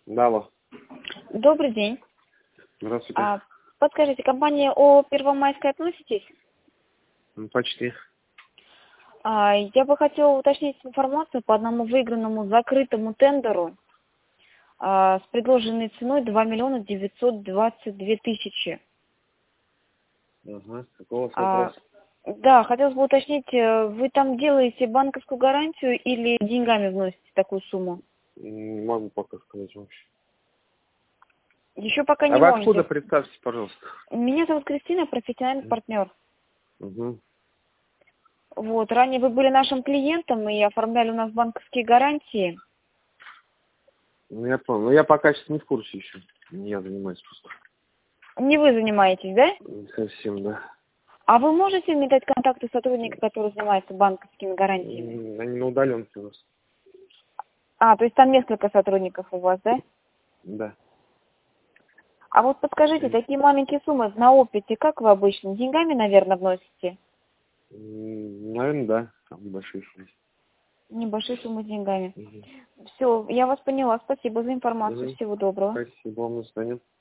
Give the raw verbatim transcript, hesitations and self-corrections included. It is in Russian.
Да, алло. Добрый день. Здравствуйте. А, подскажите, компания ООО «Первомайская» относитесь? Ну, почти. А, я бы хотела уточнить информацию по одному выигранному закрытому тендеру а, с предложенной ценой два миллиона девятьсот двадцать две тысячи. Ага. Какой у вас А, вопрос? да, хотелось бы уточнить, э, вы там делаете банковскую гарантию или деньгами вносите такую сумму? Не могу пока сказать вообще. Еще пока А не вы откуда, можете. представьте, пожалуйста? Меня зовут Кристина, профессиональный партнер. Угу. Вот, ранее вы были нашим клиентом и оформляли у нас банковские гарантии. Ну, я понял. Но я пока сейчас не в курсе еще. Не я занимаюсь просто. Не вы занимаетесь, да? Не совсем, да. А вы можете мне дать контакты сотрудника, который занимается банковскими гарантиями? М, Они на удаленке у нас. А, то есть там несколько сотрудников у вас, да? Да. А вот подскажите, такие маленькие суммы на опыте, как вы обычно? Деньгами, наверное, вносите? Наверное, да. Там небольшие суммы. Небольшие суммы деньгами. Угу. Все, я вас поняла. Спасибо за информацию. Угу. Всего доброго. Спасибо вам, до свидания.